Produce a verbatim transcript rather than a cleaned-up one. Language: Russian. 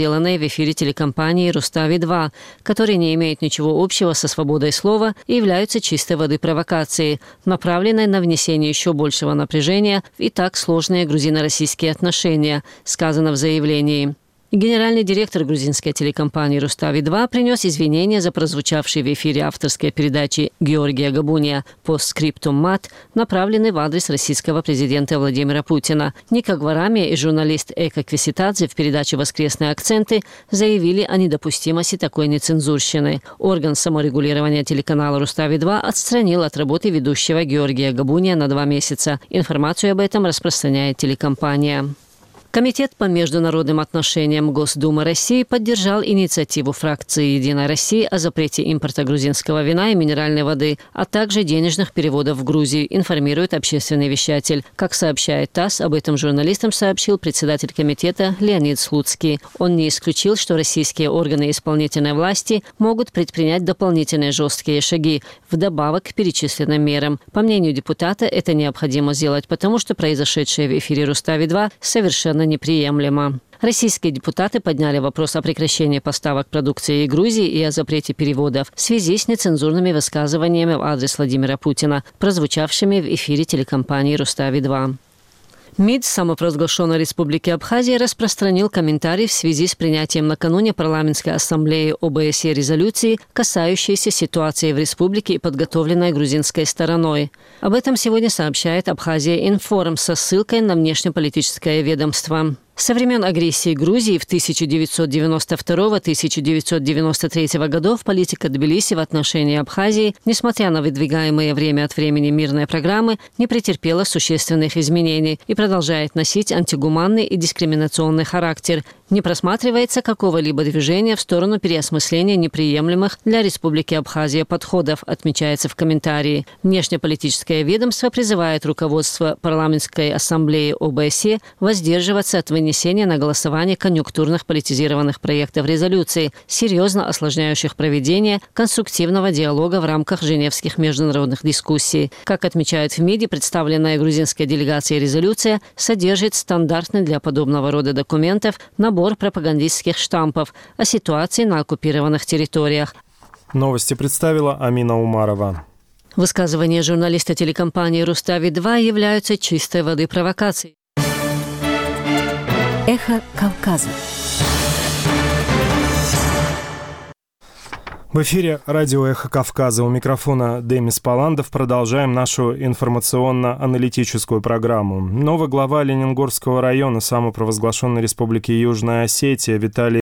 сделанные в эфире телекомпании «Рустави-два», которые не имеют ничего общего со свободой слова и являются чистой воды провокацией, направленной на внесение еще большего напряжения в и так сложные грузино-российские отношения, сказано в заявлении. Генеральный директор грузинской телекомпании «Рустави-два» принес извинения за прозвучавший в эфире авторской передачи Георгия Габуния «Постскриптум мат», направленный в адрес российского президента Владимира Путина. Ника Гварами и журналист Эко Квиситадзе в передаче «Воскресные акценты» заявили о недопустимости такой нецензурщины. Орган саморегулирования телеканала «Рустави-два» отстранил от работы ведущего Георгия Габуния на два месяца. Информацию об этом распространяет телекомпания. Комитет по международным отношениям Госдумы России поддержал инициативу фракции «Единая Россия» о запрете импорта грузинского вина и минеральной воды, а также денежных переводов в Грузию, информирует общественный вещатель. Как сообщает ТАСС, об этом журналистам сообщил председатель комитета Леонид Слуцкий. Он не исключил, что российские органы исполнительной власти могут предпринять дополнительные жесткие шаги, вдобавок к перечисленным мерам. По мнению депутата, это необходимо сделать, потому что произошедшее в эфире «Рустави-два» совершенно неприемлемо. Российские депутаты подняли вопрос о прекращении поставок продукции из Грузии и о запрете переводов в связи с нецензурными высказываниями в адрес Владимира Путина, прозвучавшими в эфире телекомпании «Рустави-два». МИД самопровозглашенной Республики Абхазия распространил комментарий в связи с принятием накануне парламентской ассамблеи ОБСЕ резолюции, касающейся ситуации в республике и подготовленной грузинской стороной. Об этом сегодня сообщает Абхазия Информ со ссылкой на внешнеполитическое ведомство. Со времен агрессии Грузии в тысяча девятьсот девяносто второго — тысяча девятьсот девяносто третьего годов политика Тбилиси в отношении Абхазии, несмотря на выдвигаемые время от времени мирные программы, не претерпела существенных изменений и продолжает носить антигуманный и дискриминационный характер. Не просматривается какого-либо движения в сторону переосмысления неприемлемых для Республики Абхазия подходов, отмечается в комментарии. Внешнеполитическое ведомство призывает руководство парламентской ассамблеи ОБСЕ воздерживаться от вынесения на голосование конъюнктурных политизированных проектов резолюции, серьезно осложняющих проведение конструктивного диалога в рамках женевских международных дискуссий. Как отмечают в МИДе, представленная грузинской делегацией резолюция содержит стандартный для подобного рода документов набор пропагандистских штампов о ситуации на оккупированных территориях. Новости представила Амина Умарова. Высказывания журналиста телекомпании «Рустави-два» являются чистой воды провокацией. Эхо Кавказа. В эфире радио «Эхо Кавказа». У микрофона Демис Паландов. Продолжаем нашу информационно-аналитическую программу. Новый глава Ленингорского района самопровозглашенной Республики Южная Осетия Виталий